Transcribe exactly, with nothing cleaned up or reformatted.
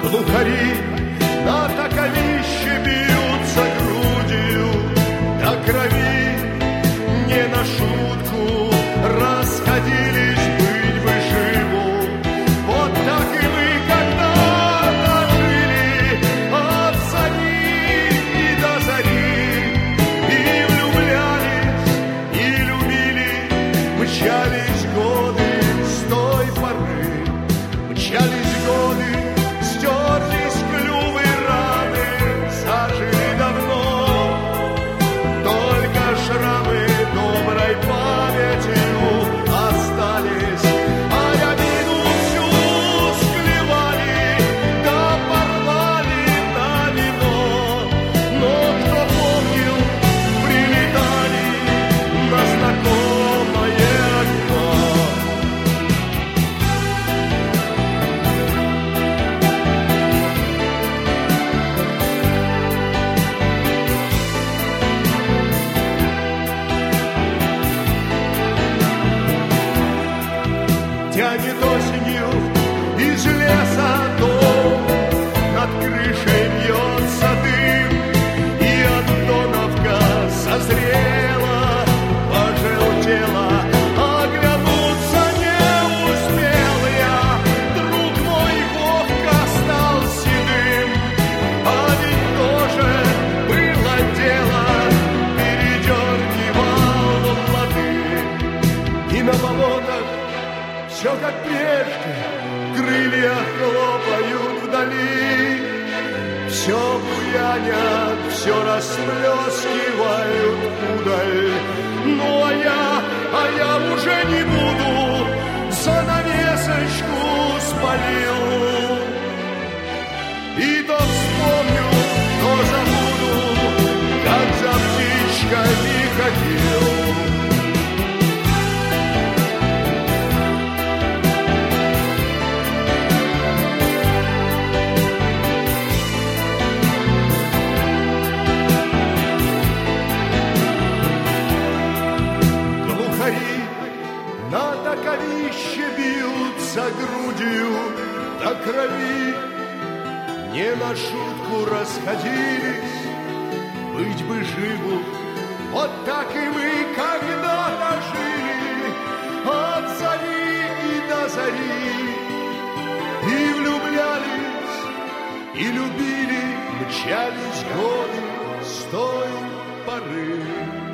Глухари на таковище бьются грудью до крови, не на шутку расходились, быть бы живу. Вот так и мы когда-то жили от зари и до зари, и влюблялись, и любили, мчались годы с той поры, мчались годы, стерлись клювы раны, зажили давно, только шрамы доброй памятью остались. А обиду всю склевали, да порвали на вино. Но кто помнил, прилетали на знакомое окно. Тянет осенью из леса дом, над крышей бьется дым, и Антоновка созрела, пожелтела, оглянуться не успел я. Друг мой Вовка стал седым, а ведь тоже было дело, передергивал лады. И на болотах все как прежде, крылья хлопают вдали, все буянят, все расплескивают удаль. Ну а я, а я уже не буду, занавесочку спалил. И то вспомню, то забуду, как за птичками ходил. На таковище бьются грудью до крови, не на шутку расходились, быть бы живу. Вот так и мы когда-то жили от зари и до зари, и влюблялись, и любили, мчались годы с той поры.